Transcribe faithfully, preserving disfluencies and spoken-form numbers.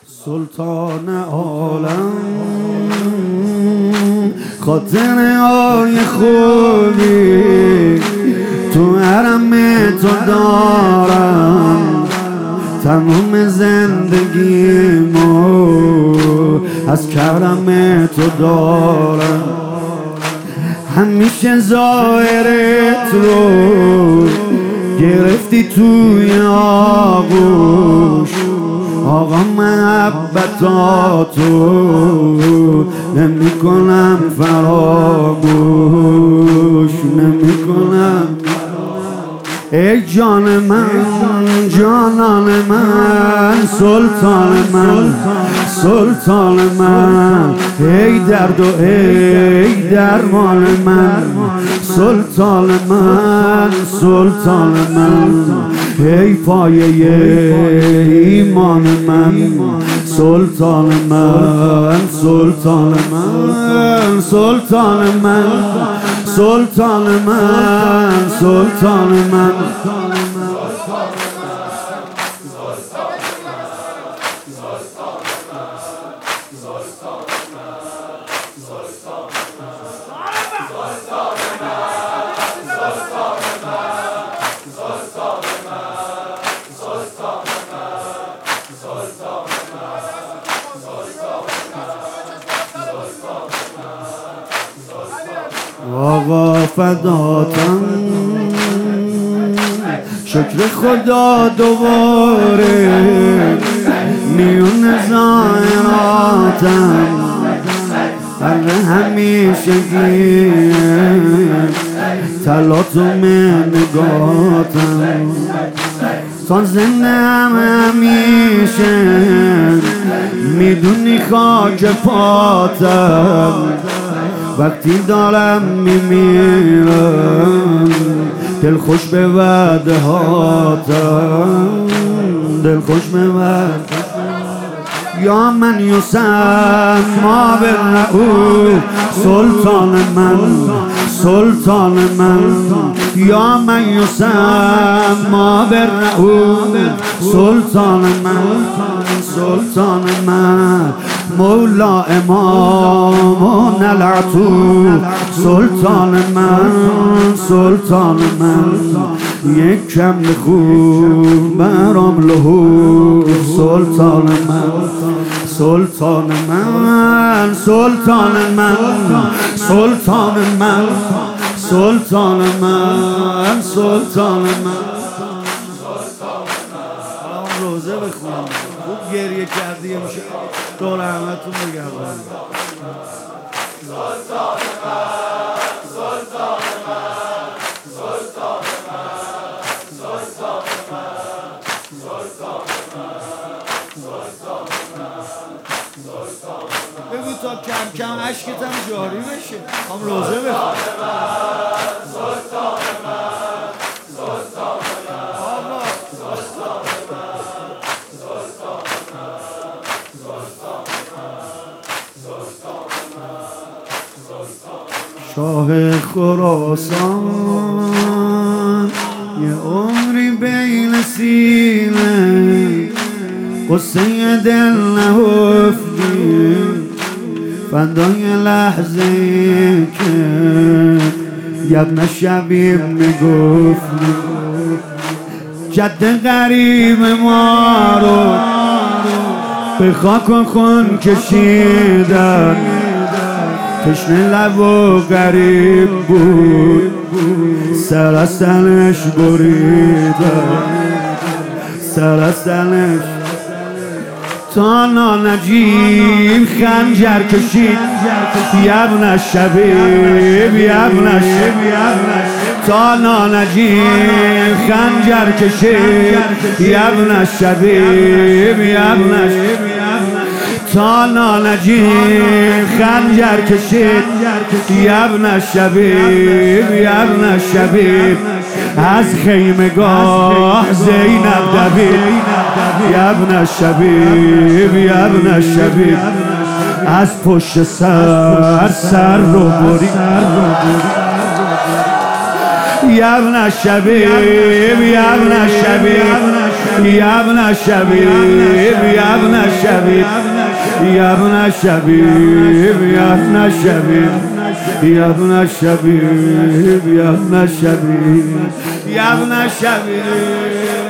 سلطان عالم خاطره های خوبی تو حرم تو دارم، تمام زندگیمو از کرم تو دارم. همیشه ظاهرت رو گرفتی توی آغوش، آقا محبتاتو نمی کنم فراموش، نمی کنم. ای جان من، جانان من، سلطان من، سلطان من، ای درد و ای درمان من، سلطان من، سلطان من، ای پایه ایمان من، سلطان من، سلطان من، سلطان من، سلطان من، سلطان من. آقا فداتم، شکر خدا دوباره میون ظاهراتم، هر همیشه گیر تلاطم نگاتم، تا زندم همیشه میدونی خاک پاتم، وقتی دارم میمیرم دل خوش به وعده هاتم، دل خوش به وعده. یا من یوسف ما بالرؤوف، سلطان من، سلطان من، یا من یوسف ما بالرؤوف، سلطان من، سلطان من، مولا امام العطوف، سلطان من، سلطان من، یک کم خوب برام لهو، سلطان من، سلطان من، سلطان من، سلطان من، سلطان من، سلطان من. روزه بخونم خوب گریه کردی میشه دور همتون بگردم. سلطان من، سلطان من، سلطان من، سلطان من، سلطان من، سلطان من. بگو تا کم کم عشقتم جاری بشه. هم روزه بخونم. سلطان من، سلطان شاه خراسان، یه عمری بین سینه قصه دل نهفتی، فدای لحظه که یبن شبیب میگفتی، جد غریب ما رو به خاک و خون کشیدن، تشنه لب و غریب بود سر از تنش بریدن، سر از تنش تا نانجیب خنجر کشید، یبن شبیب، یبن شبیب، تا نانجیب خنجر کشید، یبن شبیب، یبن شبیب، تا نانجیب خنجر کشید، یبن شبیب، یبن شبیب، از خیمگاه زینب دوید، یبن شبیب، یبن شبیب، از پشت سر سر رو برید، یبن شبیب، یبن شبیب، يا ابن الشبيب يا ابن الشبيب يا ابن الشبيب يا ابن الشبيب يا ابن الشبيب يا ابن الشبيب يا ابن الشبيب